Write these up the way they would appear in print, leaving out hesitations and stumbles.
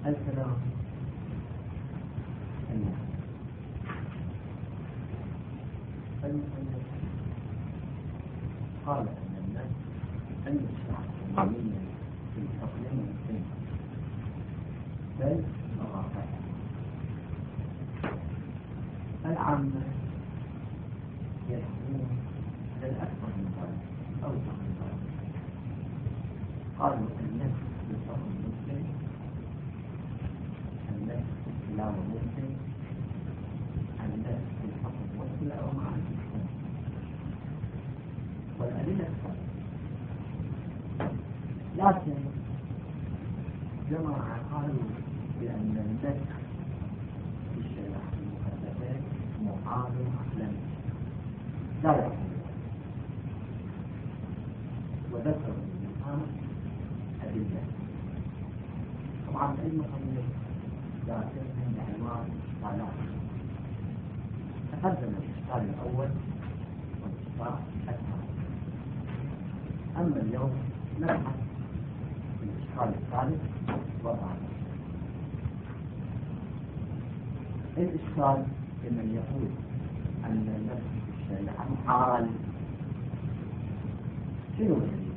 الكلام المؤلف قال أن الناس أن الشرع عموميا في الحكم والسن بل مواقع العامة يحكمون للأكثر من ذلك أوسع من ذلك. قالوا النفس بالحكم المسلم، النفس بالكلام المسلم، النفس بالحكم والسلع ومع الحكم والأدلة الصحيحة. لكن جماعة قالوا بأن النفس في الشريعة المقدسة معارض عقلا لا يقول، وذكروا الآن أدلة. طبعا المصنف ذاكر عند عنوان إشكالات، تقدم الإشكال الأول والإشكال الثاني. أما اليوم نبحث في الإشكال الثالث والرابع. الإشكال لمن يقول أن النفس في الشريعة محال. شنو الدليل؟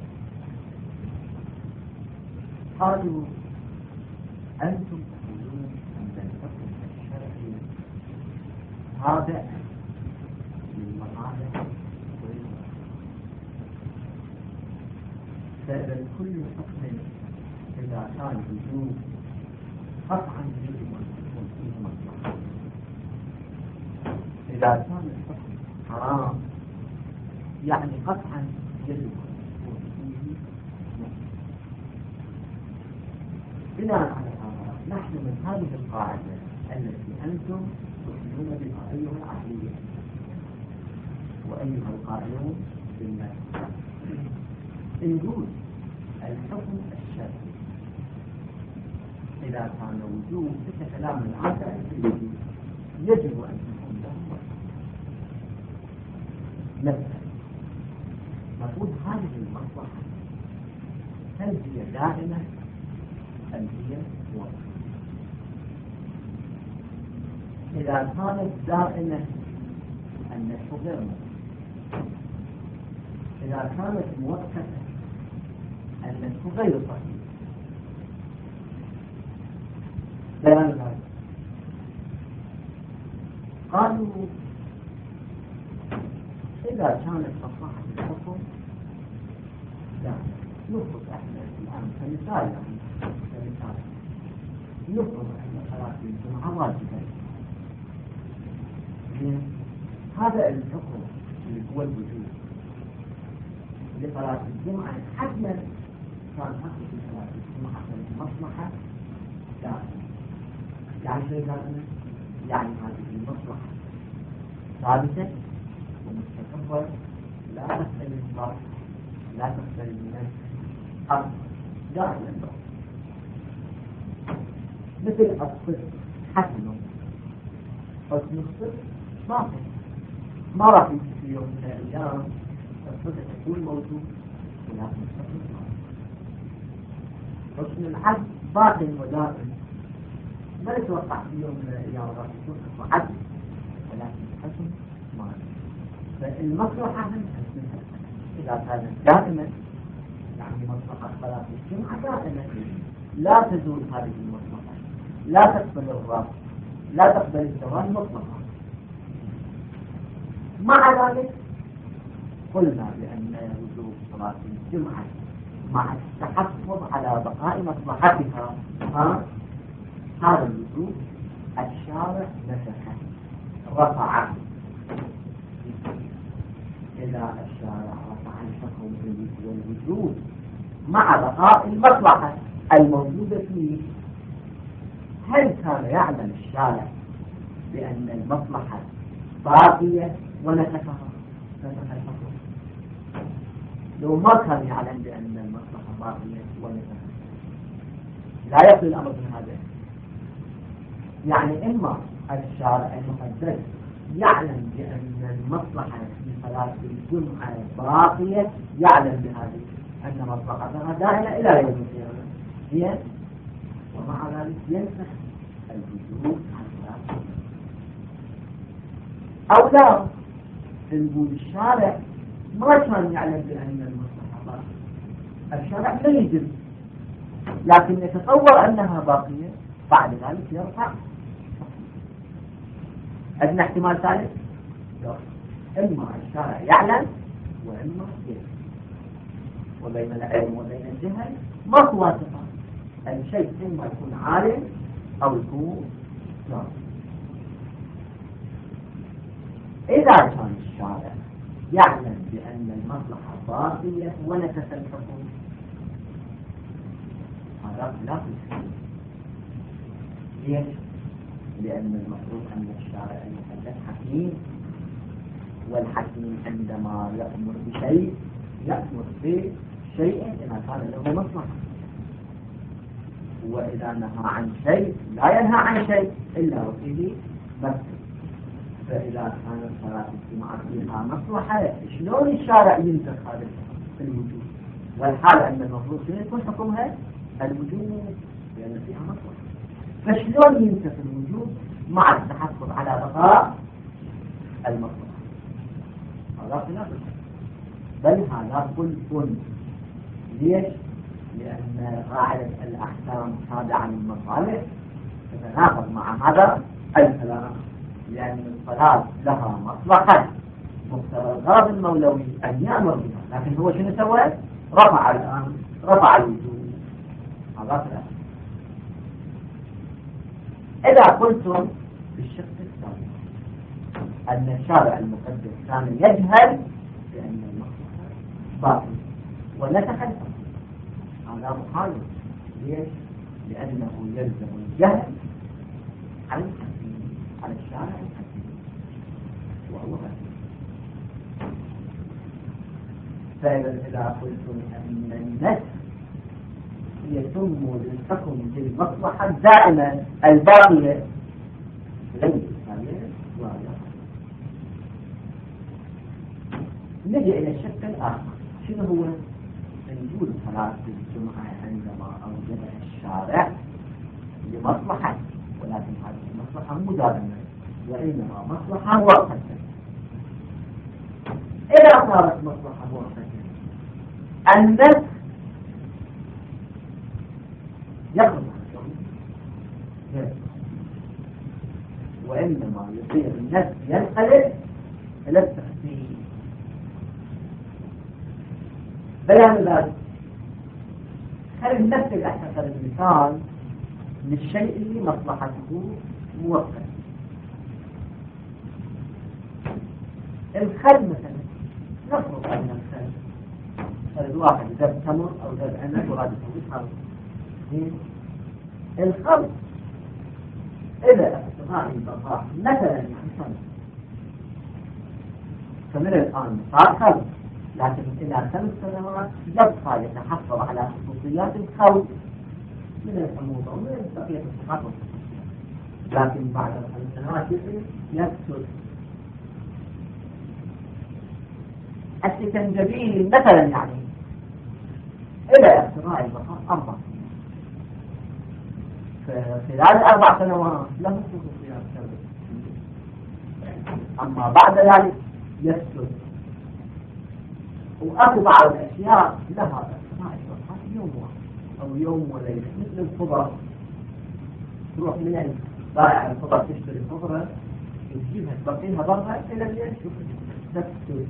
قالوا أنتم تقولون أن الحكم الشرعي تابع للمصالح والمصالح، فإذا كل حكم إذا كان وجود قطعا يجب أن تكون فيه مصلحة. إذا كان الحكم حرام يعني قطعا يجب أن تكون فيه مصلحة. بناء على هذا نحن من هذه القاعدة التي أنتم تؤمنون بها أيها العقلية وأيها القائلون بالله، نقول الحكم الشرعي إذا كان وجود كلام العادة يجب أن تكون له مصلحة. مثلا نقول هذه المصلحة هل هي دائمة أم هي موقتة؟ إذا كانت دائمة النفس غير موقتة، إذا كانت موقتة النفس غير صحيح. بيان ذلك قالوا إذا كانت مصلحة الحكم لا نفرض احنا الآن كمثال نفرض احنا صلاة الجمعة واجبة. هذا الحكم اللي هو الوجود لصلاة الجمعة حتما كان حكم في صلاة الجمعة المصلحة دائمة. يعني شيء دائما يعني هذه المصلحة ثابتة ومستقرة لا تختلف الظرف لا تختلف من الأرض دائما. مثل الصدق حسن حسن الصدق باقي، ما راح يجي في يوم من الأيام الصدق يكون موجود ولكن الصدق حسن العدل باقي ودائم، ما يتوقع في يوم من الأيام راح يكون حسن عدل ولكن حسن ما. فالمصلحة من حسن إذا كانت دائما يعني مصلحة صلاة الجمعة دائما لا تزول هذه المصلحة، لا تقبل الرفض لا تقبل الزوال مطلقا. مع ذلك قلنا بأن وجوب صلاة الجمعة مع التحفظ على بقاء مصلحتها هذا الوجوب الشارع نسخه رفعه. إذا الشارع رفع الحكم والوجوب مع بقاء المصلحة الموجودة فيه، هل كان يعلم الشارع بأن المصلحة باقية ونسخها نسخ الحكم؟ لو ما كان يعلم بأن المصلحة باقية ونسخها لا يصل الأمر بهذا. يعني إما الشارع المقدس يعلم بأن المصلحة في صلاة الجمعة باقية، يعلم بهذه أن مصلحتها دائمة إلى يوم القيامة هي ومع ذلك ينسخ الوجود أو لا نقول الشارع ما كان يعلم بأن المصلحة باقية، الشارع لا يجب، لكن يتصور أنها باقية، بعد ذلك يرفع. عندنا احتمال ثالث، إما الشارع يعلم وإما يجب، وبين العلم وبين الجهل ما هو واسطة. الشيء إما يكون عالم أو يكون جاهل. إذا كان الشارع يعلم بأن المصلحة باقية ونكس الحكم، هذا لا يصير. ليش؟ لأن المفروض أن الشارع يكون حكيم، والحكيم عندما يأمر بشيء يأمر بشيء إذا كان له مصلحة، وإذا نهى عن شيء لا ينهى عن شيء إلا وفيه مصلحة. فإذا كانت صلاة الجمعة فيها مصلحة، شلون الشارع ينسخ هذا الوجود؟ والحال أن المفروض يكون حكمها الوجود لأن فيها مصلحة، فشلون ينسخ الوجود مع التحفظ على بقاء المصلحة؟ هذا خلاف، بل هذا كل. ليش؟ لأن قاعدة الأحكام تابعة للمصالح تتناقض مع هذا الكلام، لأن الصلاة لها مصلحة مقتضى الغرض المولوي أن يأمر بها، لكن هو شنو سوى؟ رفع الوجود. هذا خلاف. إذا قلتم بالشق الثاني أن الشارع المقدس كان يجهل بأن المصلحة باطل ونسخ الحكم، هذا مخالف. ليش؟ لأنه يلزم الجهل عن الحكيم، على الشارع الحكيم، وهو حكيم. فإذا قلتم أن النسخ يتم للحكم بالمصلحة الدائمة الباقية ليس هذا واضح. نجي إلى الشق الآخر، شنو هو؟ نقول صلاة الجمعة عندما أوجدها الشارع لمصلحة، ولكن هذه المصلحة مو دائمة وإنما مصلحة مؤقتة. إذا صارت مصلحة مؤقتة النسخ يخرج عنه، وإنما يصير النسخ ينقلب إلى التخفيف. بيان ذلك خلي نمثل أحسن المثال للشيء اللي مصلحته مؤقتة. الخل مثلا، نفرض أن الخل واحد ذاب تمر أو ذاب عنب وغادي يسوي خلط. الخلط إذا استطاع البقاء مثلا يعني سنة، فمن الآن صار خلط، لكن إلى 5 سنوات يبقى يتحفظ على خصوصيات الخلط من الحموضة ومن بقية الصفات والخصوصيات، لكن بعد 5 سنوات يفسد. السكنجبيل مثلا يعني إلى اختراع البقاء 4 سنوات، فخلال 4 سنوات له خصوصيات كذا، أما بعد ذلك يفسد. وأكو بعض الأشياء لها اختراع البقاء يوم واحد أو يوم وليلة، مثل الخضر، تروح من بائع الخضر تشتري الخضرة وتجيبها تبقيها برا إلى الليل تفسد.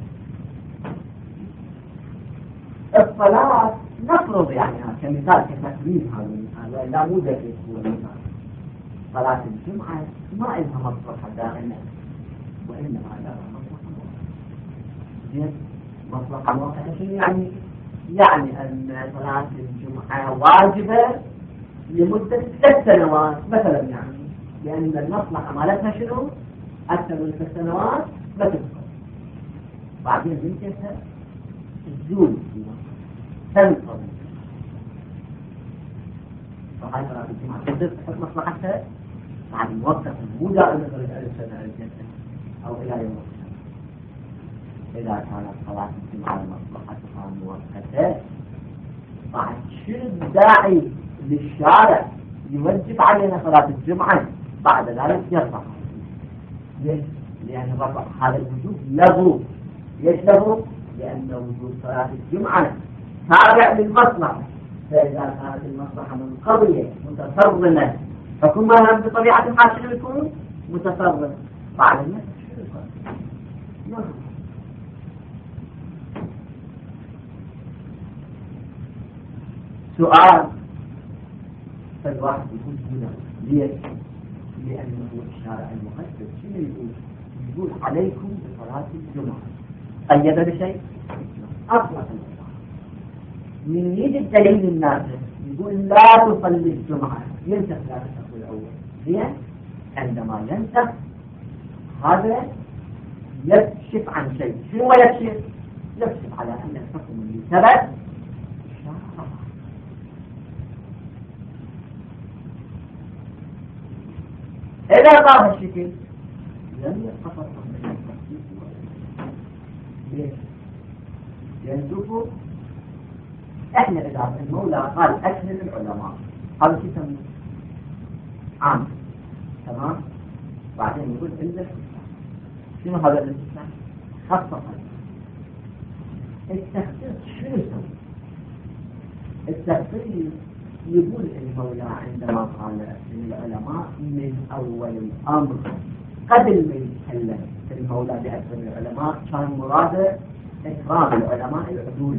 الصلاة نفرض يعني كمثال كتكليف، هذا لا مو دقيق هو مثال. صلاة الجمعة ما لها مصلحة دائمة وإنما لها مصلحة مؤقتة. مصلحة مؤقتة شنو يعني؟ يعني أن صلاة الجمعة واجبة لمدة 3 سنوات مثلا، يعني لأن المصلحة مالتها شنو؟ أكثر من 3 سنوات ما تبقى، بعدين يمكنها تزول تنقض. فهاي صلاة الجمعة تقدر تحط مصلحتها بعد موقفة مو دائما مثلا 1000 سنة أو إلى يوم القيامة. إذا كانت صلاة الجمعة مصلحتها مؤقتة، بعد شنو الداعي للشارع يوجب علينا صلاة الجمعة بعد ذلك يرفع. ليش؟ لأن رفع هذا الوجوب لغو. ليش لغو؟ لأن وجوب صلاة الجمعة تابع للمصلحة، فإذا كانت المصلحة منقضية متفرمة حكمها بطبيعة الحال شنو يكون؟ متفرم. بعد النفس شنو يكون؟ سؤال. فالواحد يقول هنا ليش؟ لأنه الشارع المقدس شنو يقول؟ يقول عليكم بصلاة الجمعة. قيد بشيء؟ أطلق الإطلاق. من يجي الدليل الناسخ يقول لا تصلي الجمعة، ينسخ لا تصلي الأول. زين؟ عندما ينسخ هذا يكشف عن شيء. شنو يكشف؟ يكشف على أن الحكم اللي ثبت إذا ظهر الشكل لم يتفق من التخصيص. ليش؟ ينزفوا. احنا إذا المولى قال أكثر العلماء هذا شيء يسمى عام، تمام؟ بعدين يقول إلا شنو هذا الاستثناء؟ خصصا التخصيص. شنو يسمى التخصيص؟ يقول المولى عندما قال العلماء من أول الأمر قبل ما يتكلم المولى بأكثر العلماء كان مراده إكرام العلماء العدول،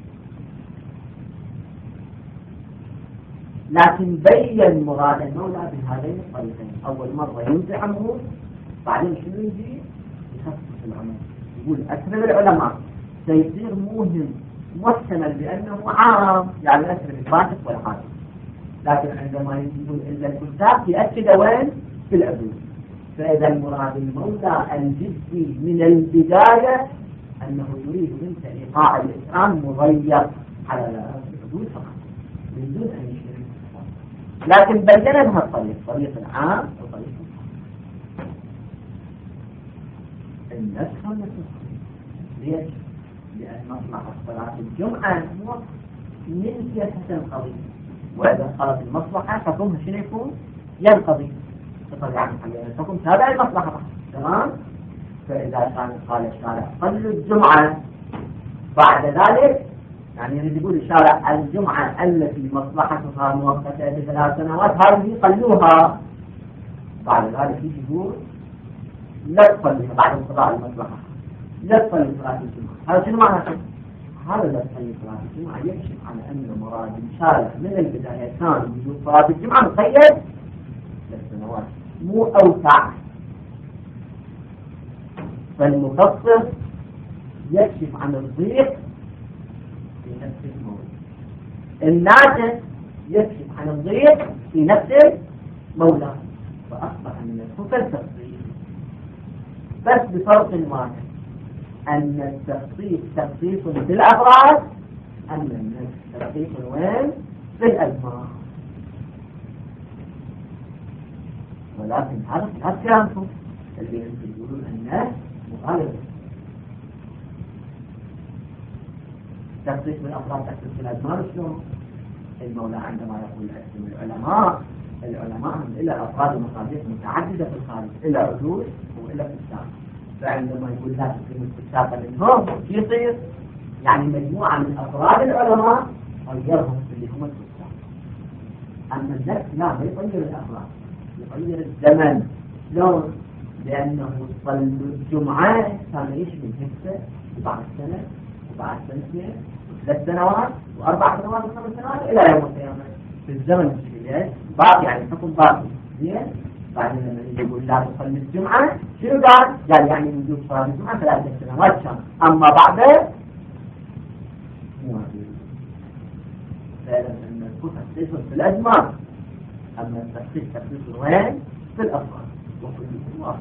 لكن بين مراد المولى بهذين الطريقين. أول مرة ينزع عنه، بعدين شنو يجي؟ يخصص العلماء. يقول أكثر العلماء سيصير موهم محتمل بأنه عام، يعني أكثر الفاتح والعام، لكن عندما يقول إلا الكتاب يأكد وين؟ في العدول. فإذا المراد المولى الجدي من البداية أنه يريد منك إيقاع الإسلام مضيق على العدول فقط من دون أن يشير، لكن بين لها الطريق، طريق العام وطريق النسخ والنسخ. ليش؟ لأن مصلحة صلاة الجمعة من سياسة القضية، وإذا صارت المصلحة حكمها شنو يكون؟ ينقضي بطبيعة الحال، حكم تابع المصلحة. تمام؟ فإذا كان قال الشارع صلوا الجمعة بعد ذلك، يعني يريد يقول الشارع الجمعة التي مصلحتها مؤقتة ب3 سنوات هذه صلوها، بعد ذلك يقول لا تصليها بعد انقضاء المصلحة، لا تصلي صلاة الجمعة. هذا شنو معناته؟ هذا لا تصلي صلاة الجمعة يكشف على أن مراد الشارع من البداية كان وجود صلاة الجمعة مقيد 3 سنوات مو أوسع. فالمفسر يكشف عن الضيق في نفس الموضوع، الناسخ يكشف عن الضيق في نفس الموضوع، فأصبح من الخفل بس بفرق واحد، أن التخصيص تخصيص في الأفراد، أما النسخ تخصيص وين؟ في الأزمان. ولكن هذا خلاف كلامكم اللي يقولون الناس مغالبة تخصيص من الأفراد تخصيص في الأزمان. شلون؟ المولى عندما يقول العلماء إلى أفراد ومصادق متعددة في الخارج، إلى عدول وإلى كتاب. فعندما يقول لا تقيم الكتاب منهم شو يصير؟ يعني مجموعة من أفراد العلماء غيرهم اللي هم الكتاب. أما النفس لا، ما يغير الأفراد، يغير الزمن. شلون؟ لأنه صلوا الجمعة كان يشمل هسه وبعد سنة وبعد سنتين و3 سنوات و4 سنوات و5 سنوات إلى يوم القيامة في الزمن الشريعي باقي، يعني حكم باقي. زين؟ بعدين لما يقول لا تصلي الجمعة شنو قال يعني وجود صلاة الجمعة 3 سنوات كان، أما بعده مو هذه. فعلا أن التخصيص في الأزمان، أما التخصيص تخصيص وين؟ في الأفراد وفي الواقع.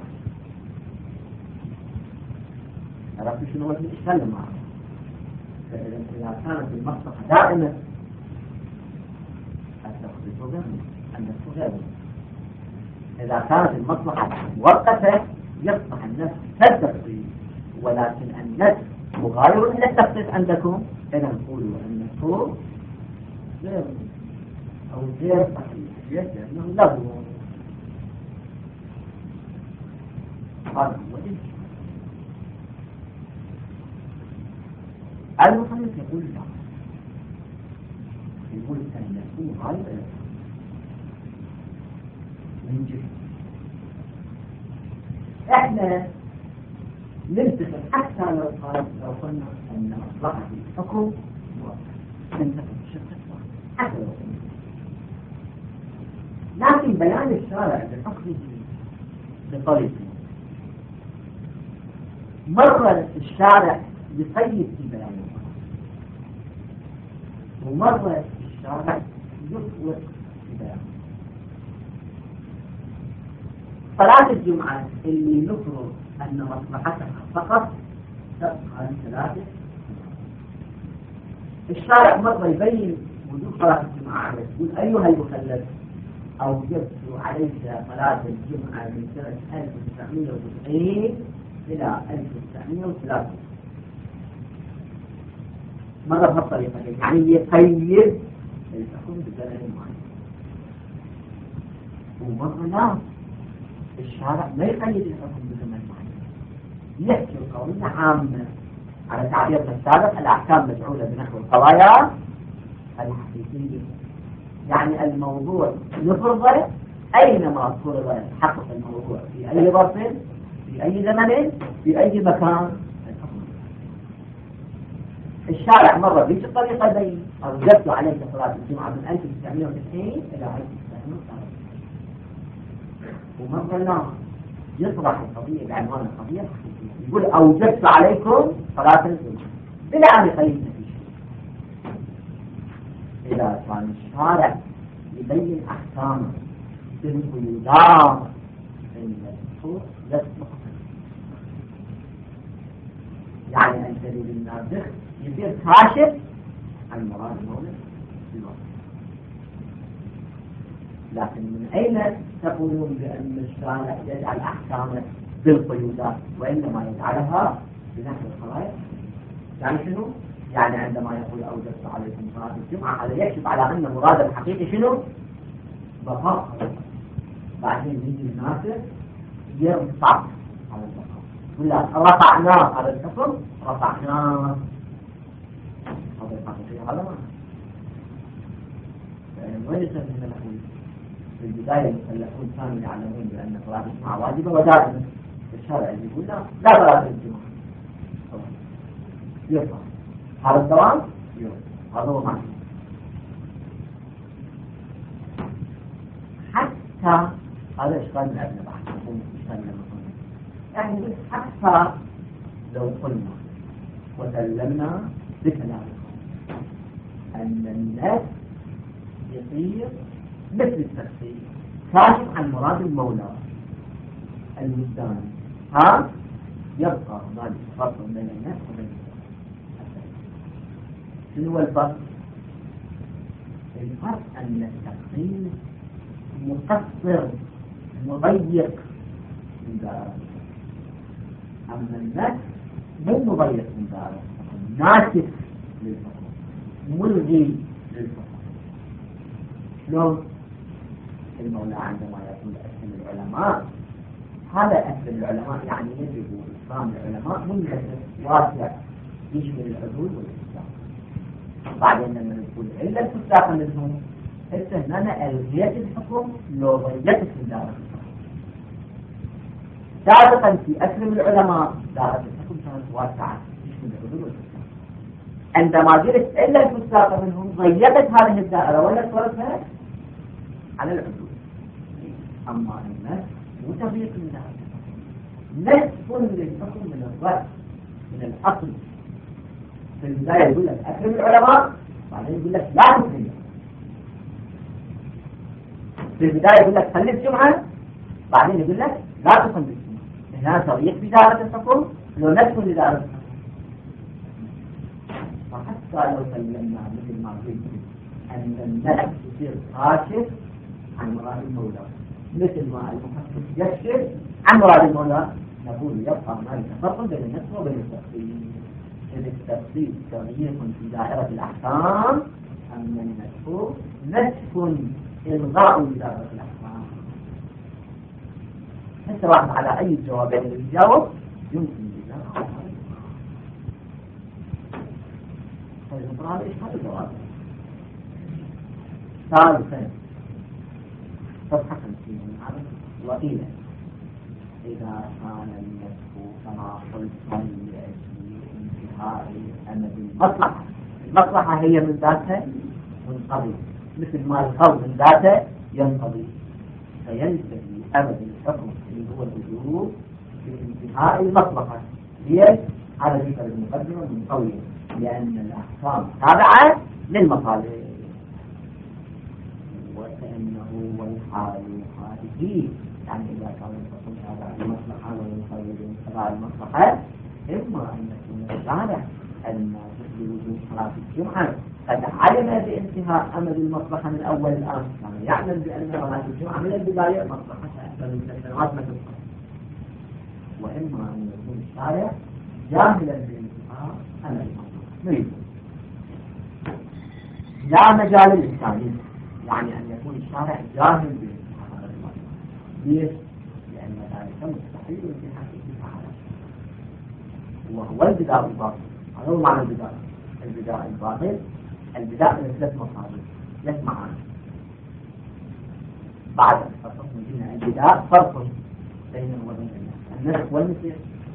عرفت شنو هو الإشكال معه؟ فإذا كانت المصلحة دائمة التخصيص غير النسخ غير. إذا كانت المصلحة مؤقتة يصبح النسخ كالتخصيص، ولكن النسخ مغاير إلى التخصيص عندكم. إذا نقول أن النسخ غير أو غير صحيح. الشيء لأنه لغو. هذا هو الإنشاء. المصنف يقول لا، يقول أن يكون غير من جهة احنا ننتقل حتى لو قلنا ان مصلحة الحكم ننتقل بشكل حتى لو قلنا، لكن بيان الشارع لحكمه بطريقه مرة الشارع يقيد في بيانه، ومرة الشارع يطلق في بيانه. صلاة الجمعة اللي نفرض أن مصلحتها فقط تبقى ثلاثة. الشارع مرة يبين وجود صلاة الجمعة، يقول أيها المكلف أوجبت عليك صلاة الجمعة من سنة 1990 إلى 1903. مرة بهالطريقة يعني يقيد الحكم بزمن معين، ومرة لا، الشارع ما يقيد الحكم بزمن معين، يحكي القضية عامة على تعبيرنا السابق الأحكام مجعولة بنحو القضايا الحقيقية، يعني الموضوع يفرض أينما فرض يتحقق الموضوع في أي ظرف في أي زمن في أي مكان. الشارع مرة بيش الطريقة دي أوجبت عليك صلاة الجمعة من 1990 إلى 1903، ومرة لا، يطرح القضية بعنوان القضية الحقيقية، يقول أوجبت عليكم صلاة الجمعة بلا أن يقيدنا في شيء. إذا كان الشارع يبين أحكامه بالقيودات النصوص يصلح، يعني الدليل الناسخ يصير كاشف عن مراد المولد في الوقت. لكن من أين تقولون بأن الشارع يجعل أحكامه بالقيودات وإنما يجعلها بنحو الخرائط؟ يعني شنو؟ يعني عندما يقول أوجبت عليكم صلاة الجمعة هذا يكشف على أن مراد الحقيقي شنو؟ بقاء. بعدين يجي الناسخ يرفع على البقاء، ولا رفعناه على الحكم، رفعناه هذا الحقيقي هذا ما وين يسمى نقول في البداية المكلفون كانوا يعلمون بأن صلاة الجمعة واجبة، ودائما الشارع يقول لا صلاة الجمعة يرفع هذا الدوام هذا هو معنى. حتى هذا إشكال من أبنى بعد يعني حتى لو قلنا وسلمنا بكلامكم أن الناس يصير مثل التفسير كاشف عن مراد المولى المدان، ها يبقى هنالك فرق بين الناس وبين شنو هو الفرق؟ الفرق أن التفسير مقصر مضيق من دائرة، أما الناس مو مضيق من دائرة، ناسف للحكم، ملغي للحكم. شلون؟ المولى عندما يقول أسلم العلماء، هذا أسلم العلماء يعني يجب إسلام العلماء منتشر واسع يشمل العدول والإسلام. بعدين لما نقول إلا الفساق منهم إذن أنا ألغيت الحكم لو ضيقت في دائرة الحكم. سابقا في أسلم العلماء دائرة الحكم كانت واسعة يشمل العدول والإسلام، عندما قلت إلا الفساق منهم ضيقت هذه الدائرة ولا صورتها على العدول. أما الناس مو تضييق من دائرة الحكم، نسف للحكم من الرأس من الأصل. في البداية يقول لك أكرم العلماء، بعدين يقول لك لا تكرم. في البداية يقول لك صلي الجمعة، بعدين يقول لك لا تصلي الجمعة. هنا تضييق في دائرة الحكم لو نسف لدائرة الحكم. فحتى لو سلمنا مثل ما قلت أن النفس يصير كاشف عن مراد المولى مثل ما المحقق يكشف عن مراد المولى، نقول يبقى هنالك فرق بين النفس وبين التفصيل. إذا التفصيل تضييق في دائرة الأحكام، أما النسف نسف إلغاء إدارة الأحكام. حتى واحد على أي جواب يجاوب يمكن إدارة. فالإنطراء إيش هذا الجواب؟ ثالثا صفحة 50 وقيل إذا كان النسخ كما قلت لأجل انتهاء أمد المصلحة. المصلحة هي من ذاتها منقضي، مثل ما الخوف من ذاته ينقضي، فينتهي أمد الحكم اللي هو الوجوب بانتهاء المصلحة. ليش؟ هذا ذكر المقدمة من قوله لأن الأحكام تابعة للمصالح، وكأنه والحال هذه يعني إذا كان الحكم تابع للمصلحة وينقضي تبع المصلحة، إما أن يكون الشارع أن بوجود صلاة الجمعة قد علم بانتهاء أمد المصلحة من أول الآن، يعني يعلم بأن صلاة الجمعة من البداية مصلحة أكثر من سنوات ما تبقى. وإما أن يكون الشارع جاهلا بانتهاء أمد المصلحة. لا مجال للإنسان، يعني أن يكون الشارع جاهل بانتهاء أمد المصلحة. ليش؟ لأن ذلك مستحيل في حقيقة تعالى، وهو البداء الباطل. هذا هو معنى البداء. البداء الباطل، البداء من 3 مصادر 3 معاني. بعد الفرق بين البداء فرق بينه وبين النسخ والنسخ.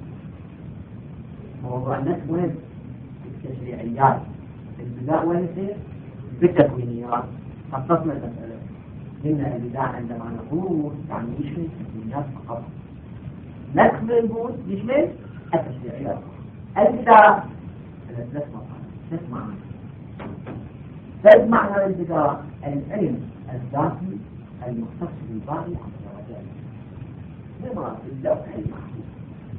موضوع النسخ مهم في التشريعيات، البداء والنسخ بالتكوينيات. خصصنا المسألة قلنا البداء عندما نقول يعني يشمل التكوينيات فقط، نسخ نقول يشمل التشريعيات. البداء 3 معاني. ثالث معنى البداء العلم الذاتي المختص بالباري عز وجل بما في اللوح المحفوظ.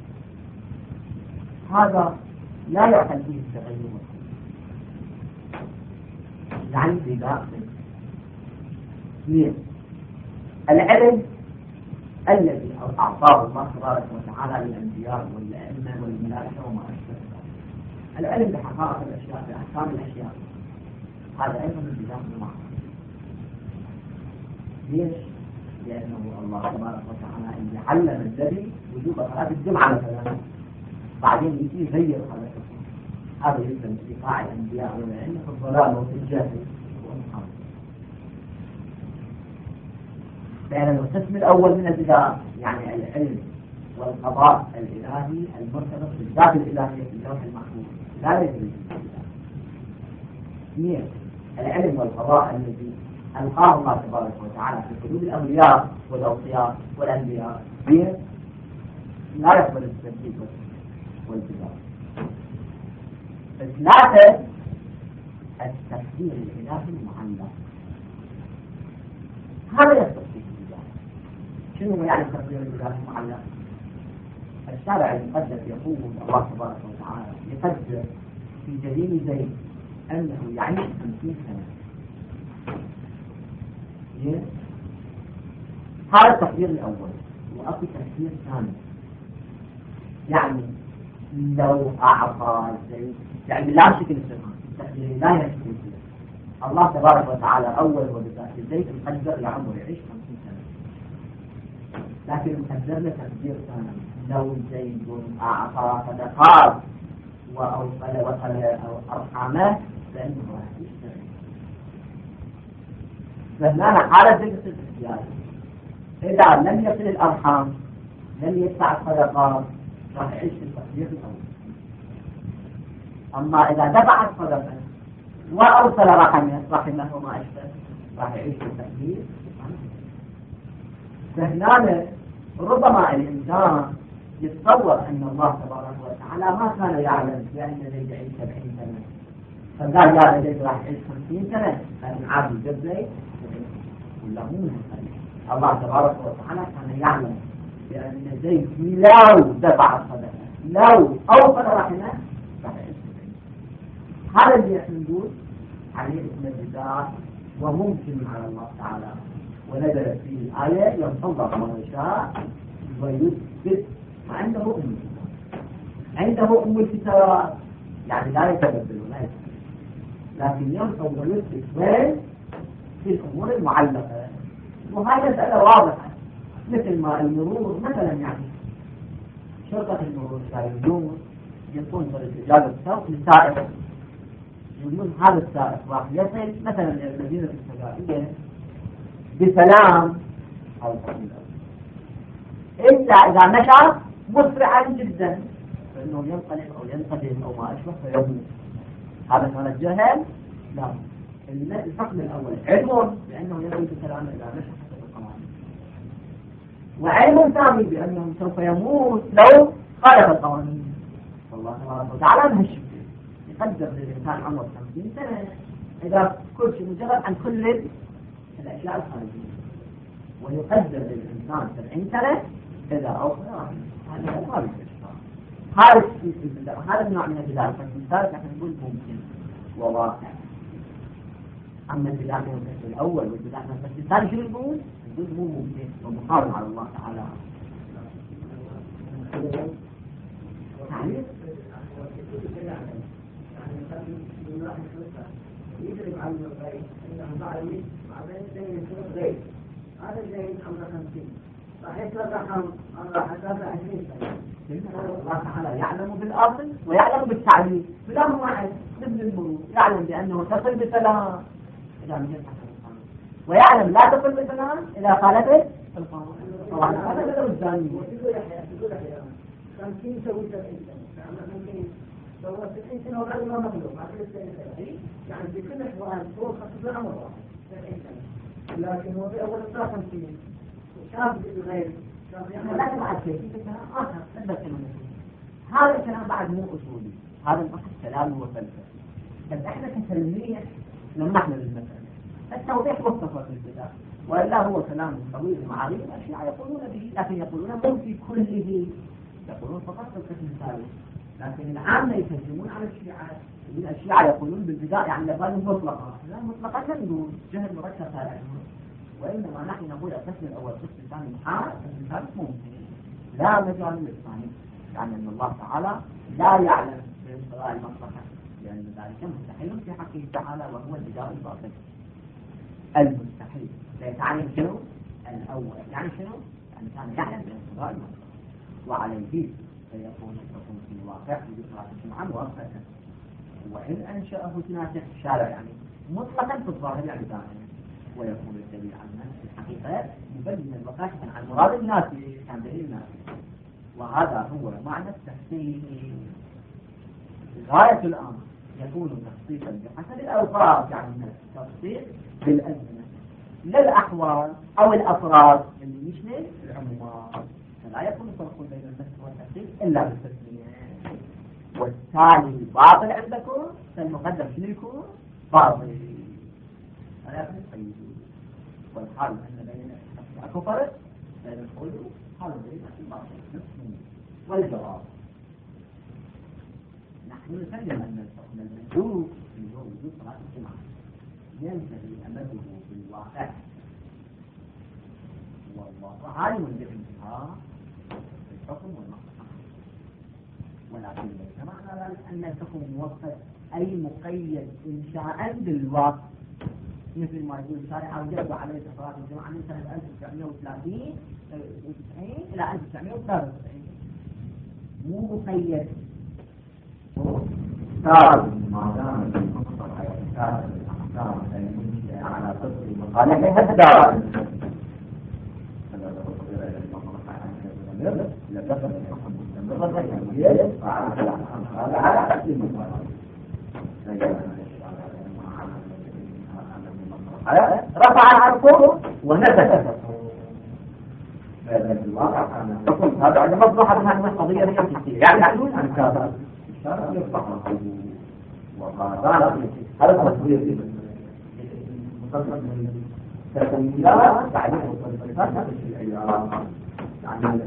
هذا لا يعقل فيه التغير، يعني بداء العلم الذي أعطاه الله تبارك وتعالى للأنبياء والأئمة والملائكة وما أشبه ذلك. العلم بحقائق الأشياء بأحكام الأشياء، هذا أيضا من بداية المعنى. ليش؟ لأنه الله تبارك وتعالى اللي علم النبي وجوب صلاة الجمعة مثلا، بعدين يجي يغير هذا الحكم. هذا يلزم استيقاع الأنبياء والأئمة في الضلال وفي الجهل والإنحراف. لأن القسم الأول من البداية يعني العلم والقضاء الإلهي المرتبط بالذات الإلهية في اللوح المحفوظ لا يجري في البداية. العلم والقضاء الذي ألقاه الله تبارك وتعالى في قلوب الأولياء والأوصياء والأنبياء لا يقبل الترتيب والبداية. 3 التقدير الإلهي المعلق، هذا يختص به البداية. شنو يعني التقدير الإلهي المعلق؟ الشارع المقدس يقول الله تبارك وتعالى يقدر في جليل زيد أنه يعيش 50 سنة. هذا التقدير الأول. وأكو تقدير ثاني، يعني لو أعطى زيد، يعني لا شكل السماء التقدير لا يشكل فيه. الله تبارك وتعالى أول وبذات زيد يقدر لعمره يعيش 50 سنة، لكن يقدر له تقدير ثاني. لو زيد أعطى صدقات وصل أرحامه فإنه راح يشتغل. فهنا حالة زيد الاختيار، إذا لم يصل الأرحام لم يدفع الصدقات راح يعيش في التقدير الأول. أما إذا دفع الصدقة وأرسل رحمه وما أشبه راح يعيش في التقدير. فهنا ربما الإنسان يتصور أن الله تبارك وتعالى ما كان يعلم بأن زيد يعيش 70 سنة، فقال يا زيد راح يعيش 50 سنة، لكن عاد يجب زيد ولا مو من الله تبارك وتعالى كان يعلم بأن زيد لو دفع الصدقة لو أوصل رحمه راح يعيش 70. هذا اللي احنا نقول عليه اسم البداية، وممكن على الله تعالى ونزلت فيه الآية ينطلق ما يشاء ويثبت. عنده أم الكتاب، عنده أم الكتاب يعني لا يتبدل ولا يتبدل، لكن ينطلق ويثبت وين؟ في في الأمور المعلقة، وهذه مسألة واضحة مثل ما المرور مثلا، يعني شرطة المرور يجون يكون برجال السوق لسائق، يقولون هذا السائق راح يصل مثلا إلى المدينة الفلانية بسلام أو إلا إذا مشى مسرعا جدا فإنه ينقلب أو ينقدم أو ما أشبه فيموت. هذا كان الجهل؟ لا، الحكم الأول علم بأنه يصل بسلام إذا مشى حسب القوانين، وعلم ثاني بأنه سوف يموت لو خالف القوانين. الله تبارك وتعالى بهالشكل يقدر للإنسان عمره 50 سنة إذا كل شيء مجرد عن كل الأشياء الخارجية، ويقدر للإنسان 70 سنة إذا أوصى. هذا ما بيصير. هذا النوع من البداية فالمثال نحن نقول ممكن وواقع. أما البداية من الفصل الأول والبداية من الفصل الثاني شو نقول؟ نقول مو ممكن ومحارب على الله تعالى. يدرك عن الغيب انه بعدين يصير غيب، هذا الغيب امر 50 راح يطلق راح يطلق 20 سنه. الله تعالى يعلم بالاصل ويعلم بالتعليم بلا واحد مثل المرور، يعلم بانه تصل بسلام اذا مشيت حسب القانون، ويعلم لا تصل بسلام اذا خالفت القانون. طبعا هذا غير الثاني. يقول لك 50 سوي 70 سنه، ممكن سوى 70 سنه وغير ما مخلوق مع كل سنه، يعني بكل احوال هو خصص له عمر 70 سنه، لكن هو في اول 50 شاف الغير. لا تبعد شيء آخر أثبت هذا الكلام بعد مو أصولي، هذا الأصل كلام وفلسفي، بس إحنا كتلميذ لمحنا للمسألة التوضيح مختصر في البداية، وإلا هو كلام طويل معارض. الأشياء يقولون به لكن يقولون مو في كله، يقولون فقط في القسم الثالث، لكن العامة يتكلمون عن الشيعة. الشيعة يقولون بالبداية يعني لغاية مطلقة، لا مطلقة نقول جهل مركب على وإنما نحن نقول القسم الأول القسم الثاني محال، القسم الثالث ممكن لا مجال للثاني، يعني أن الله تعالى لا يعلم بانقضاء المصلحة، لأن ذلك مستحيل في حقه تعالى وهو البداء الباطل. المستحيل لا يعني شنو؟ الأول يعني شنو؟ يعني كان يعلم بانقضاء المصلحة، وعليه فيكون الحكم في الواقع بإطلاق جمعا مؤقتا، وإن أنشأه ناسخ الشارع يعني مطلقا في الظاهر يعني دائما، ويكون الدليل عن نفس الحقيقة مبينا وكاشفا عن مراد الناس كان دليل الناس. وهذا هو معنى التخصيص. غاية الأمر يكون تخصيصا بحسب الألفاظ، يعني التخصيص بالأزمنة للأحوال أو الأفراد اللي يشمل العمومات، فلا يكون فرق بين النفس والتخصيص إلا بالتسمية. والتالي الباطل عندكم فالمقدم شنو يكون؟ باطل. هذا يكون طيب. والحال أن بين أكو فرق بين القول حال بين الباطل. والجواب نحن نسلم أن الحكم المندوب اللي هو وجود صلاة الجمعة ينتهي أمده بالواقع، والله عالم بانتهاء الحكم والمصلحة، ولكن ليس معنى ذلك أن الحكم موقت أي مقيد إنشاء بالواقع، مثل ما يقول الشارع أوجب عليه صلاة الجمعة من سنة 1930 إلى 1993، مو مقيد. ما دام المصطلح يحتاج الأحكام المنشئة على طبق المصالح الدار لدخل الحكم مستمرة على أكل المصالح رفع عنكم ونفذ. هذا الواقع كان الحكم هذا عند مصلحة هذه القضية هي يعني يعلمون عن كذا الشرع يرفع وقال هذا التصوير مصدق من تكميلات تعريف الصفات الشرعية، يعني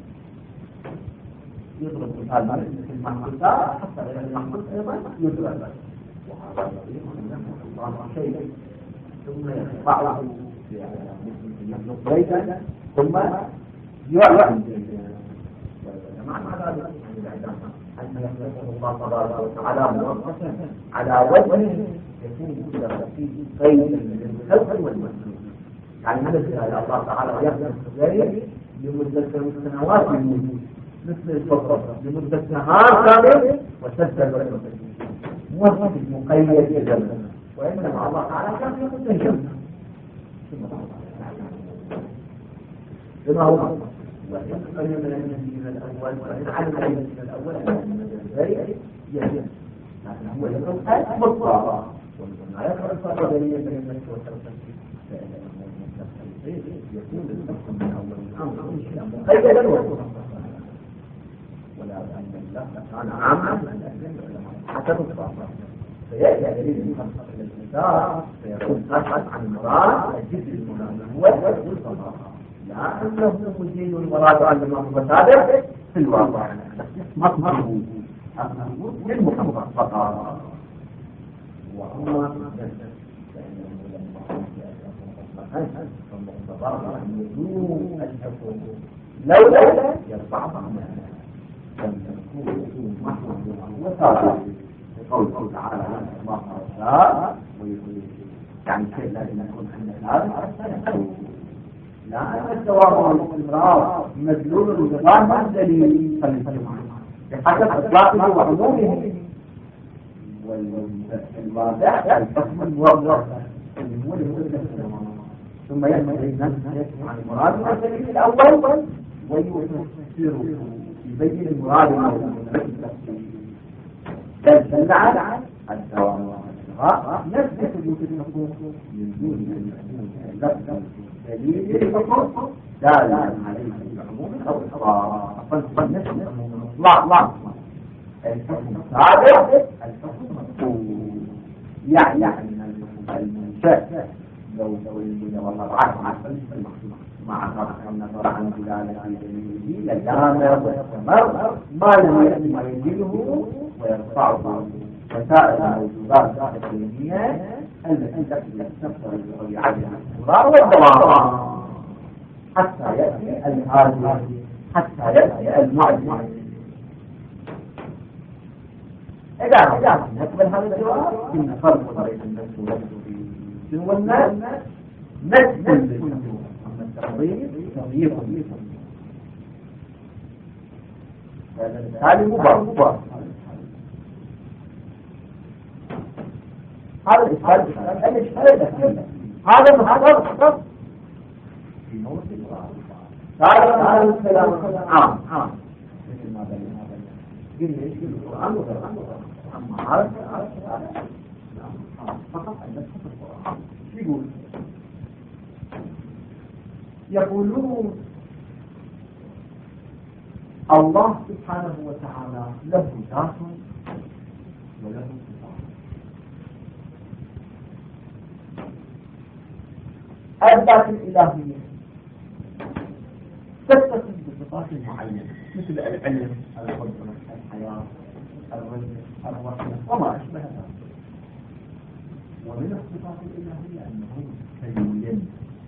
يضرب مثال مثل المحدودات حتى غير المحدود أيضا يضرب، وهذا الله شيء ثم يرفعه يخلق بيتا ثم يعلم معنى ذلك أن يخلقه الله تبارك وتعالى موقفا على وجه يكون في قيد من الخلق والمخلوق. يعني مثل الله تعالى يخلق ذلك لمدة سنوات الموجود مثل الفطر لمدة نهار كامل وسلسل موظف مقيد بزمن، وإنما الله تعالى كان في كل شيء بما هو ويقبل من النبي الأول وإن علم النبي الأول ذلك يهدم، لكن هو يقول مطلقا ولا يقرأ الفرق بين النفس والتوحيد يكون النفس من أول الأمر مقيدا ولا أن الله كان عاما حسب الصفات فيأتي دليل من خمسة الإنسان فيكون أبحث عن المراد الجد المراد هو والصفات لا أنه مجيد المراد عن الله ثابت في الواقع مطمئن للمحمد فقط وهو فالمقتضى الوجوب الحكم لولا يرفع ضمنا لم تكون محمد وثابت قوله تعالى الله شاء يعني شيء لازم يكون عندنا لا أن الدوام والاستمرار مدلول بظاهر الدليل بحسب إطلاقه وعمومه والواضح الحكم الموضح ثم يأتي عن المراد الدليل الأول ويفسر يبين المراد بل سمع الدوام والاستمرار نفس وجود النصوص من دون أن يكون اللفظ دليل الحكم دالا عليه العموم أو الإطلاق فالنفس لا الحكم ثابت الحكم مفهوم يعني المنشأ لو والله عارف مع أن طرح الدلالة على دليله لدامر واستمر ما لم يأتي ما يجيله ويرفعه وسائر الموجودات العلمية التي تفسر بطبيعتها الاستمرار والدوام حتى يأتي الحادث حتى يأتي المعجز. إذا نقبل هذا الجواب إن فرق طريق النفس والنفس والناس نفس أما التقرير تغيير هذا مبارك هذا الإشكال هذا محضر في موت هذا الكلام عام مثل ما بينا قلنا ايش القرآن أما هذا فقط عندك القرآن يقولون الله سبحانه وتعالى له ذات وله صفات. الذات الإلهية تتصف بصفات معينة مثل العلم، القدرة، الحياة، الرزق، الرحمة وما أشبه ذلك. ومن الصفات الإلهية أنه كلم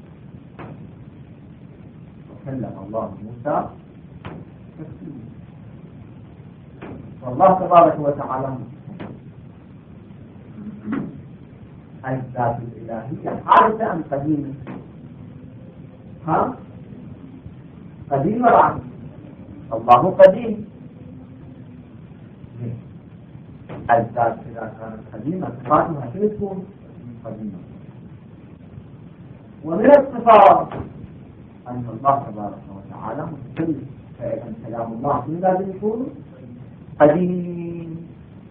وكلم الله موسى تكليما. والله تبارك وتعالى الذات الإلهية حادثة أم قديمة؟ قديمة بعد الله قديم. الذات إذا كانت قديمة صفاتها شو تكون؟ قديمة. ومن الصفات أن الله تبارك وتعالى متكلم، فإذا كلام الله من لازم يكون قديم.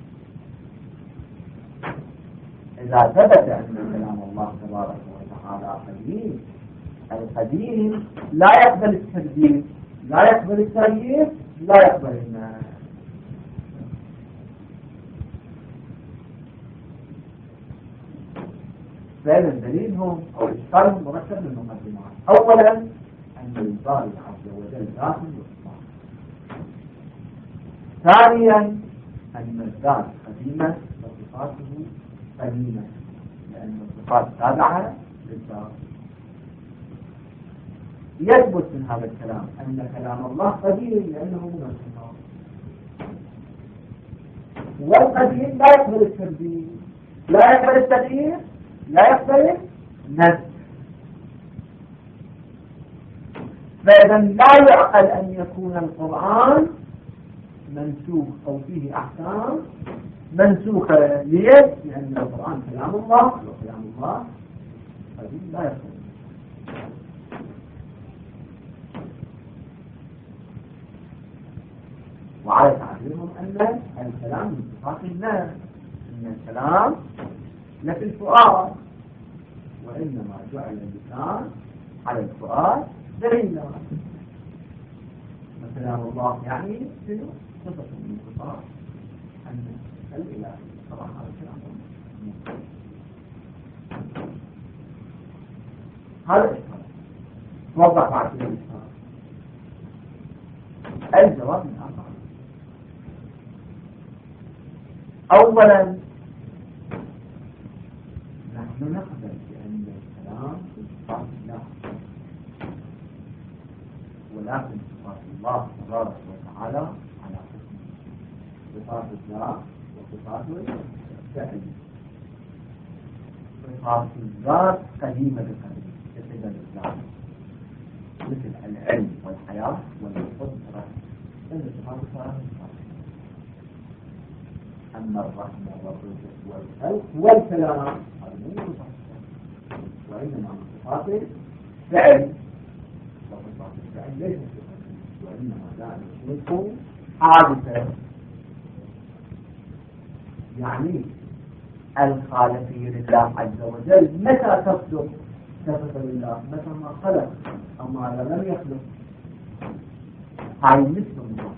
إذا ثبت أن كلام الله تبارك وتعالى قديم، القديم لا يقبل التجديد، لا يقبل التغيير، لا يقبل الناس. فإذا الدليل هم أو الإشكال مركب من المقدمات. أولا أن الباري عز وجل ذات وصفات. ثانيا أن الذات قديمة وصفاته قديمة لأن الصفات تابعة للذات. يثبت من هذا الكلام أن كلام الله قديم لأنه من الصفات، والقديم لا يقبل التبديل لا يقبل التغيير لا يقبل النسخ. فإذا لا يعقل أن يكون القرآن منسوخ أو فيه أحكام منسوخة. ليش؟ لأن القرآن كلام الله وكلام الله هذه لا يقبل. وعلى تعبيرهم أن الكلام من صفات الله، أن الكلام لفي الفؤاد، وإنما جعل اللسان على الفؤاد دليلا. كلام الله يعني شنو؟ صفة من صفات أن الإله طبعا هذا كلام الله. هذا الإشكال وضح بعد الإشكال. الجواب من أربعة. أولا نحن نقبل بأن الكلام صفات الله، ولكن صفات الله تبارك وتعالى على قسم: صفات الله وصفات الفعل. صفات الذات قديمة بقديم كتب الإسلام، مثل العلم والحياة والقدرة، إن صفات الله. أما الرحمة والرزق والخلق والكلام هذا من صفات، وإنما من صفات الفعل، وصفات الفعل ليست بقديم، وإنما لا يشرك حادثة. يعني الخالقية لله عز وجل متى تصدق صفة لله؟ متى ما خلق، أما إذا لم يخلق هاي مثل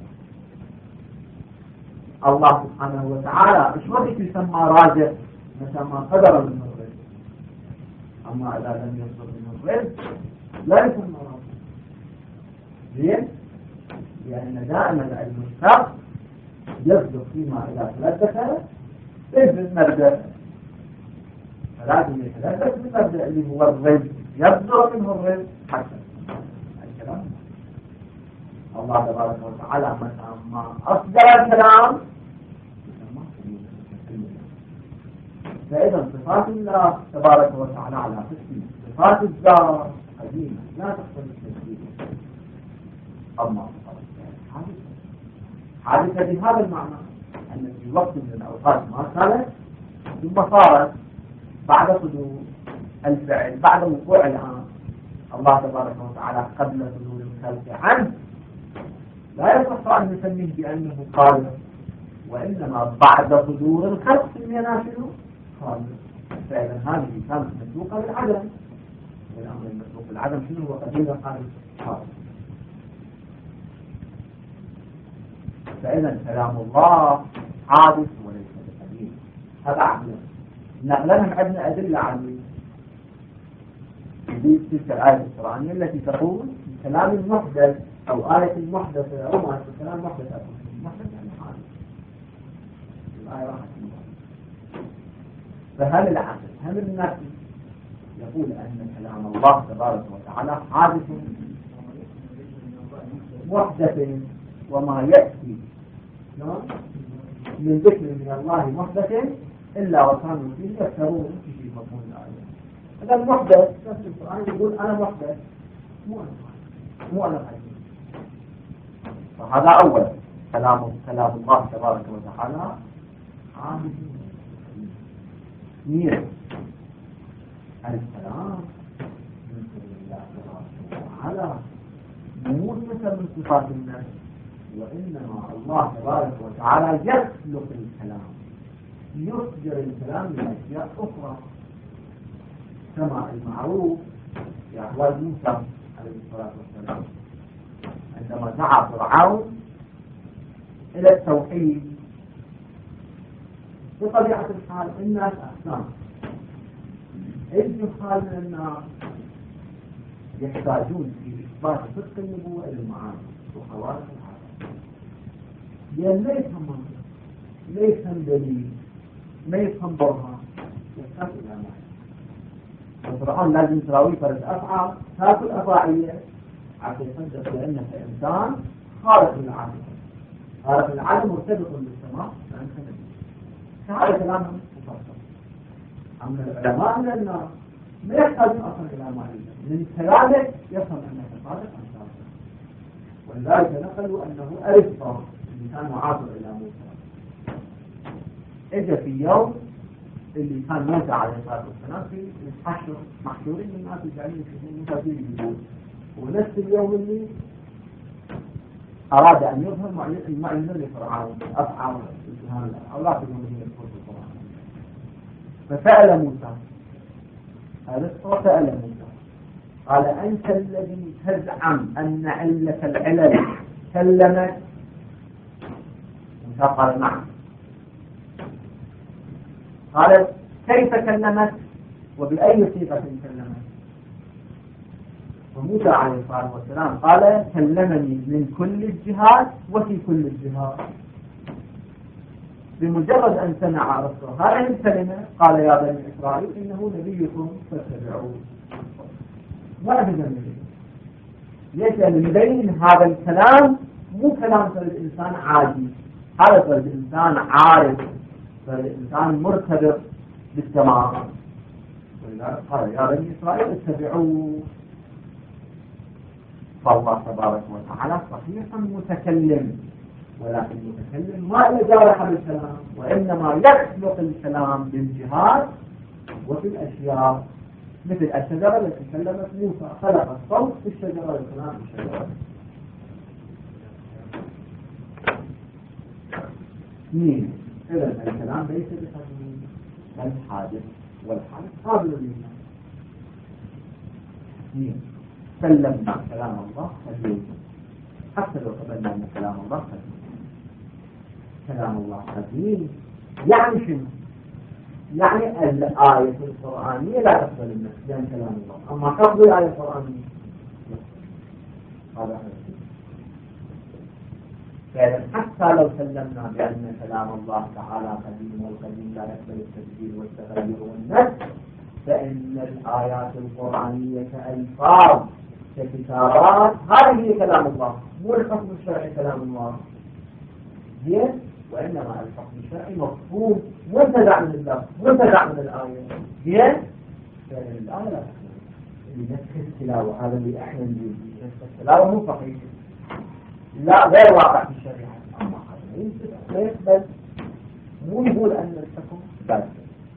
الله سبحانه وتعالى. مش وقت يسمى رازق متى ما قدر من الرزق، أما إذا لم يصدق من الرزق لا يسمى رازق. ليه؟ لأن دائما المشتق يصدق فيما إذا تلبس بالمبدأ، فلازم يتلبس بالمبدأ اللي هو الرزق، يصدق منه الرزق حتى الكلام. الله تبارك وتعالى متى ما أصدر الكلام. فإذا صفات الله تبارك وتعالى على قسم: صفات الذات قديمة لا تقبل التجديد، أما صفات الفعل حادثة بهذا المعنى، أن في وقت من الأوقات ما كانت ثم صارت بعد صدور الفعل، بعد وقوع الآن. الله تبارك وتعالى قبل صدور الخلق عنه لا يصح أن نسميه بأنه خالق، وإنما بعد صدور الخلق سميناه شنو؟ خالق. فإذا هذه كانت مسبوقة بالعدم، والأمر المسبوق بالعدم شنو هو؟ قديم خالق. فإذا كلام الله حادث وليس بقديم. هذا عقلا نقلنا عندنا أدلة عن تلك الآية القرآنية التي تقول كلام المحدث أو آية المحدثة أو ما كلام محدث أو محدث يعني حادث. الآية راحت. فهل العقل هم النفس يقول أن كلام الله تبارك وتعالى حادث محدث، وما يأتي من ذكر من الله محدث إلا وكانوا فيه يفترون في مفهوم الآية. هذا المحدث نفس القرآن يقول أنا محدث، مو أنا حديث. فهذا أول كلام الله تبارك وتعالى حادث. اثنين الكلام من صفات الله تبارك وتعالى مو من صفات النفس، وإنما الله تبارك وتعالى يخلق الكلام، يصدر الكلام من أشياء أخرى، كما المعروف في أحوال موسى عليه الصلاة والسلام عندما دعا فرعون إلى التوحيد. بطبيعة الحال الناس أقسام، الجهال من الناس يحتاجون في إثبات صدق النبوة إلى المعاني وخوارق العادة، لأن ما يفهم ما يفهم دليل، ما يفهم برهان، يحتاج إلى معنى. القرآن لازم تراوي فرد أفعال تاكل أفاعية حتى يصدق بأنك إنسان خارق للعادة. خارق للعادة مرتبط بالسماء، فهذا كلام مفصل. أما العلماء من الناس ما يحتاجون أصلا إلى معرفة من كلامك يفهم أنك صادق أم صادق. ولذلك نقلوا أنه أرسطو اللي كان معاصر إلى موسى إجا في يوم اللي كان موسى عليه الصلاة والسلام في الحشر محشورين الناس جايين يشوفون موسى في الجبال، ونفس اليوم اللي أراد أن يظهر المعجزة لفرعون أفعال سبحان الله أو لا تقول هي الفرصة القرآن. فسأل موسى أرسطو سأل موسى قال أنت الذي تزعم أن علة العلل كلمت؟ موسى قال نعم. قال كيف كلمت وبأي صيغة كلمت؟ وموسى عليه الصلاة والسلام قال كلمني من كل الجهات وفي كل الجهات. بمجرد أن سمع رسول هذه الكلمة قال يا بني إسرائيل إنه نبيكم فاتبعوه. ما في ذنب ليش؟ لأن يبين هذا الكلام مو كلام صار الإنسان عادي، هذا صار الإنسان عارف، صار الإنسان مرتبط بالسماء. ولذلك قال يا بني إسرائيل اتبعوه. فالله تبارك وتعالى صحيحا متكلم، ولكن المتكلم ما له جارح بالكلام، وإنما يخلق الكلام بالجهات وفي الأشياء، مثل الشجرة التي كلمت موسى خلق الصوت في الشجرة والكلام في الشجرة. اثنين، إذن الكلام ليس بقديم بل حادث، والحادث قابل للناس. اثنين، سلمنا كلام الله قديم حتى لو قبلنا أن كلام الله قديم. كلام الله قديم يعني شنو؟ يعني الآية القرآنية لا تقبل النفس لأن كلام الله، أما تقبل الآية القرآنية هذا فعلا. حتى لو سلمنا بأن كلام الله تعالى قديم، والقديم لا يقبل التبديل والتغير والنفس، فإن الآيات القرآنية كألفاظ ككتابات هذه هي كلام الله، مو الحكم الشرعي كلام الله زين، وإنما الحكم الشرعي مفهوم منتزع من اللفظ منتزع من الآية زين. فإن الآية لا تقبل لنفس التلاوة، هذا اللي احنا نقول نفس التلاوة مو صحيح، لا غير واقع في الشريعة. أما هذا لا يقبل، مو يقول أن الحكم باطل.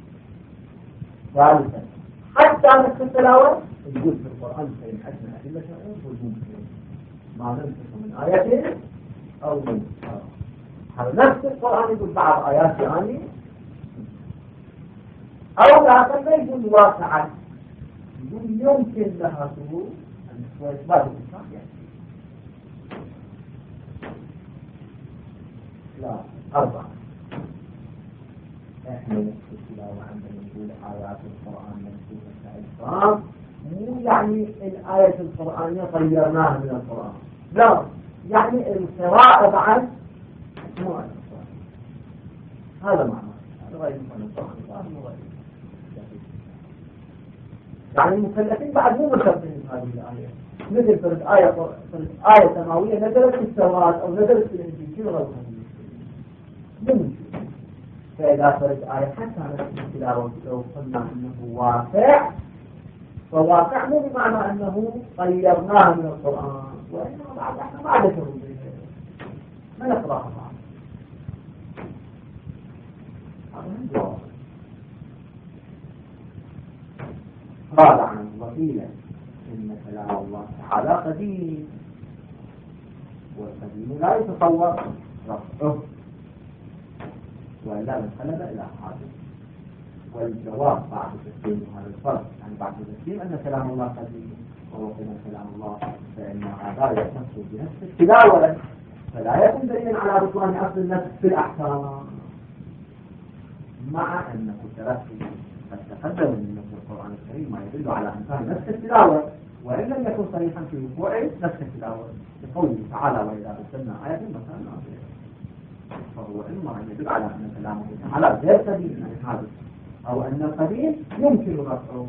ثالثا حتى نفس التلاوة يقول في القرآن فإن حسن أدلة شرعية والممكن ما ننسخ من آية أو من هذا نفس القرآن يقول بعض آيات يعني أو لا يقول واقعا، يقول يمكن لها ثبوت أن إثبات الإنسان يعني. لا أربعة، إحنا نفس التلاوة عندنا نقول آيات القرآن منسوخة كألفاظ، مو يعني الآية القرآنية طيرناها من القرآن، لا، يعني القراءة بعد مو على القرآن. هذا معنى، هذا غير معنى القرآن، مو غير يعني المكلفين بعد مو مشرفين هذه الآية، مثل فرد آية سماوية نزلت في التوراة أو نزلت في الإنجيل شنو غير ممكن. فإذا فرد آية حتى نفس التلاوة لو قلنا أنه واقع، فواقع مو بمعنى أنه طيرناه من القرآن، وإنما بعد احنا ما عدته ما نقرأها بعد. رابعا وقيل إن كلام الله تعالى قديم، والقديم لا يتصور رفعه ولا انقلب إلى حادث. والجواب بعد تسليم هذا الفرق، يعني بعد تسليم أن كلام الله قديم ووقنا كلام الله، فإن هذا يتصل بنفس التلاوة، فلا يكون دليلا على بطلان أصل النفس في الأحكام، مع أنه تركي قد تقدم من القرآن الكريم ما يدل على أن كان نفس التلاوة، وإن لم يكن صريحا في وقوعه نفس التلاوة، لقوله تعالى وإذا بدلنا آية مكانها آية، فهو إما أن يدل على أن كلامه تعالى غير قديم من هذا، أو أن القديم يمكن رفعه.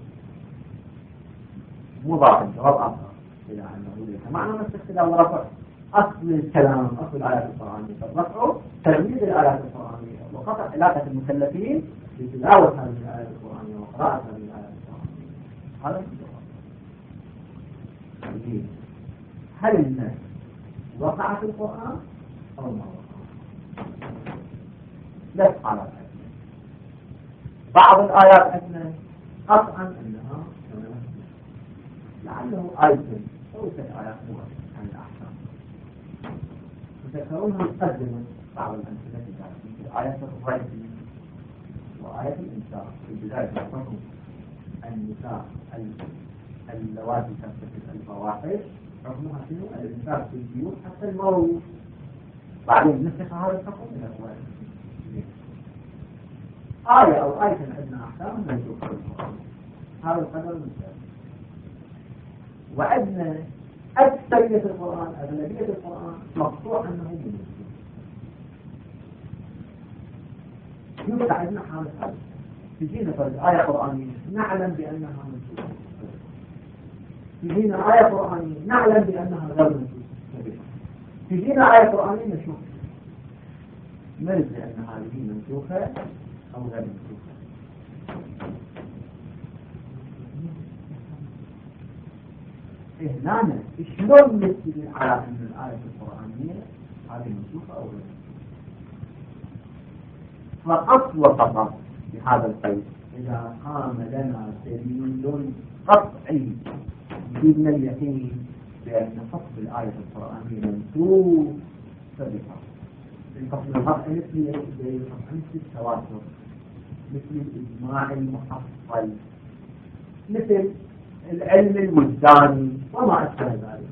مضاف جواب آخر إلى أنه ليس معنى نفس التلاوة ورفع أصل الكلام، أصل الآيات القرآنية، فرفعه تلميذ الآيات القرآنية وقطع علاقة المكلفين بتلاوة هذه الآية القرآنية وقراءة هذه الآية القرآنية. هذا الجواب. هل الناس وقع في القرآن أو ما وقع؟ لا على ذلك. بعض الآيات عندنا قطعا أنها لعله آية أو آيات عن الأحكام. تذكرونها مقدمة بعض الأمثلة في آية الرجل وآية الإنسان في بداية الحكم النساء اللواتي ترتكب الفواحش حكمها شنو؟ الإنسان في البيوت حتى الموت. بعدين نسخ هذا الحكم إلى آية أو آية عندنا أحكام منسوخة بالقرآن. هذا القدر مثال. وعندنا أكثرية القرآن أغلبية القرآن مقطوع أنه منسوخ. يوجد عندنا حالة هذا. تجينا فرد آية قرآنية نعلم بأنها منسوخة. تجينا آية قرآنية نعلم بأنها غير منسوخة. تجينا آية قرآنية نشوف نرد بأن هذه منسوخة أو غير منسوخة. هنا شلون نستدل على أن الآية القرآنية هذه منسوخة أو غير منسوخة؟ فقط وفقط بهذا القيد إذا قام لنا دليل قطعي يجيبنا اليقين بأن فصل الآية القرآنية منسوخ فبها. الفصل القطعي مثل التواتر، مثل الإجماع المحصل، مثل العلم الوجداني وما أشبه ذلك.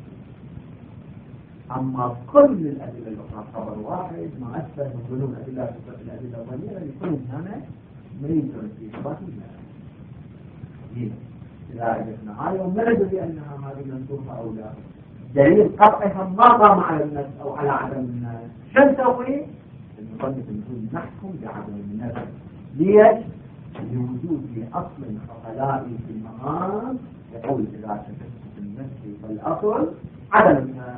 أما كل الأدلة الأخرى خبر واحد ما أشبه من ظنون الأدلة الظنية يكون هنا مريد في إثبات الله. إذا عرفنا آية ومرد بأنها هذه منسوخة أو لا دليل قطعها ما قام على النفس أو على عدم النفس. شو نسوي؟ المصنف نقول نحكم بعدم النفس. ليش؟ لوجود أصل عقلائي في المقام يقول إذا شككت في النفس فالأصل عدم النفس.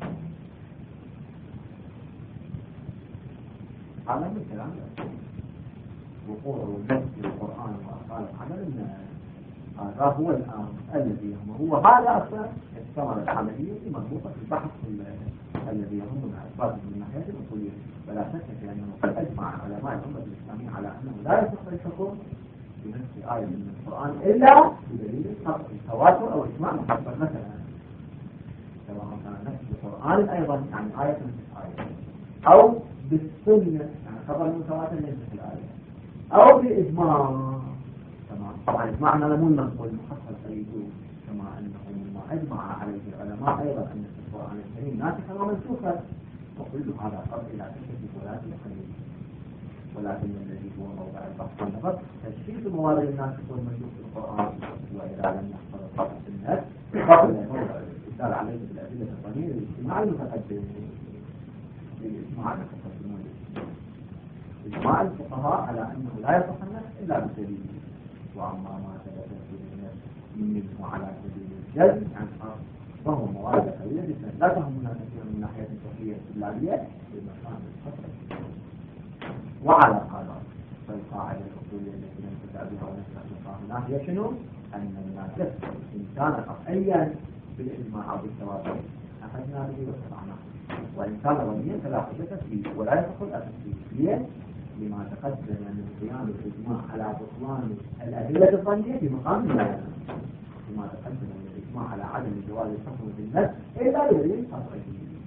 هذا من الكلام وقوع النفس في القرآن وأقال عدم النفس. هذا هو الآن الذي هو هذا أصلا الثمرة العملية مربوطة في البحث الذي يهمنا إثباته من ناحية الأصولية. فلا شك في أنه قد أجمع علماء الأمة الإسلامية على أنه لا يصح الحكم بنفس آية من القرآن إلا بدليل التواتر أو إجماع محصل. مثلا سواء كان نفس القرآن أيضا يعني آية نفس آية أو بالسنة يعني خبر المتواتر نفس الآية أو بإجماع. طبعا إجماعنا لم نقول محصل سيدو كما أنه مما أجمع عليه العلماء أيضا أن القرآن الكريم ناسخا ومنسوخا وكل هذا قرب إلى تشكيك ولاة الخير. ولكن الذي هو موضع البحث والنظر تشكيك موارد الناسخ والمنسوخ في القرآن. وإذا لم يحصل القطع في الناس قبل موضع الاستدلال عليه بالأدلة الظنية الاجتماع المتقدم بالاجماع المتقدمون إجماع الفقهاء على أنه لا يصح النفس إلا بدليل. وأما ما ثبت في منه على سبيل الجزم عنها فهو موارد قليلة جدا لا تهمنا كثيرا من ناحية الفقهية الاستدلالية بمكان الخطر. وعلى هذا فالقاعدة الأصولية التي ننتفع بها ونسمع بها هي شنو؟ أن الناس إن كان قطعيا بالإجماع أو بالتواتر أخذنا به واتبعناه، وإن كان ظنيا فلا حجة فيه ولا يدخل الأساس فيه. لما تقدم من قيام الإجماع على بطلان الأدلة الظنية في مقام لا لما تقدم من الإجماع على عدم جواز الحكم بالنفس إلا بدليل قطعي.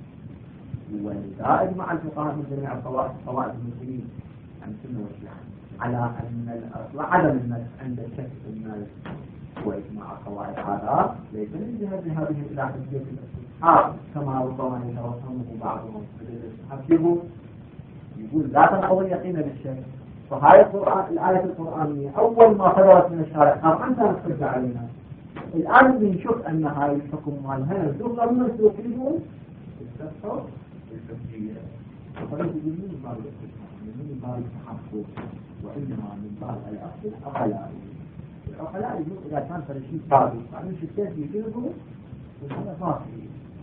ولذا أجمع الفقهاء من جميع الطوائف المسلمين عن السنة والشيعة على أن الأصل عدم النفس عند الشك في النفس. وإجماع القواعد هذا ليس من جهة ذهابهم إلى حجية الاستصحاب كما ربما يتوهمه بعضهم بالاستصحاب. يقول لا تنقض اليقين بالشك. فهاي الآية القرآنية أول ما صدرت من الشارع قام أنت نحج علينا. الآن بنشوف أن هاي الحكم مالها منسوخ أو منسوخ يقول التفسير التفسير. فقالوا يقولون من باب الاستثناء من باب التحقق وإنما من باب الأصل العقلاء. العقلاء يقول إذا كان فرشيد ثابت بعدين شكيت يقولوا وهذا باطل.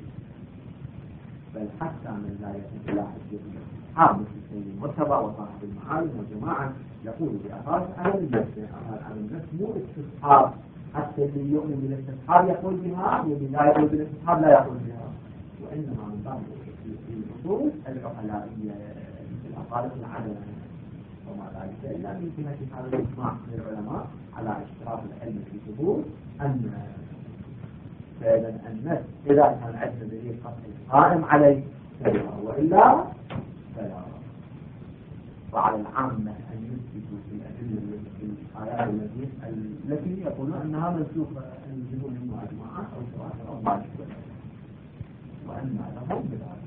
بل حتى من لا يكون لا حجة حامل السيد المرتبى وصاحب المعالم وجماعة يقول بأساس على النفس مو استصحاب، حتى اللي يؤمن بالاستصحاب يقول بها واللي لا يقول بالاستصحاب لا يقول بها، وإنما من باب الأصول العقلائية الأصالة العدل وما ذلك، إلا من جهة هذا الإجماع للعلماء على اشتراط العلم في ثبوت أن فعلا النفس إذا كان عندنا دليل قطعي قائم عليه وإلا فلا. وعلى العامة أن يثبتوا في الأدلة في الآيات التي يقولون أنها منسوخة يجيبون منه أجماعات أو شواهد أو ما يشبه، وأن لهم بذلك.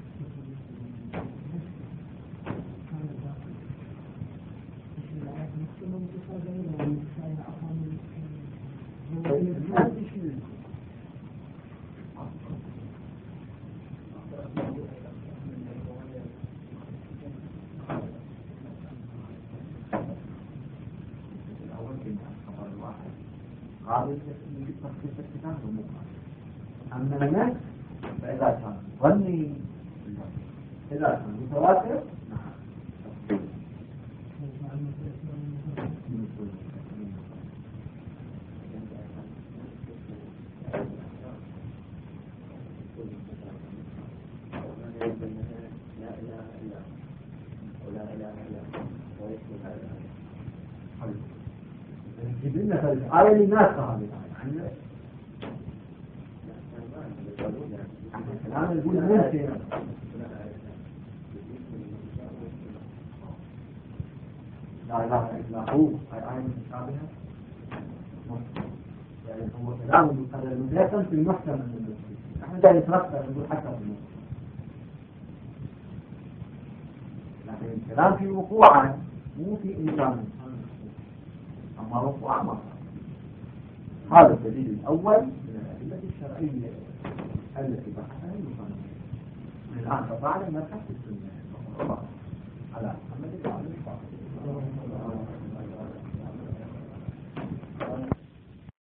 قابل لتخصيص الكتاب ومقابل. أما النفس فإذا كان ظني إذا كان متواتر نعم. جبنا في الآية للناس هذه الآية الآن يقول ممكن لا إله إلا هو آية مشابهة، يعني هو كلام مقرر مجازا في المحكم من المسلمين. نحن جاي نتركز نقول حتى في المسلمين، لكن الكلام في وقوعه مو في إمكانه، أما وقوع ما هذا الدليل الأول من الأدلة الشرعية التي بحثها المصنف. الآن تطالع مبحث السنة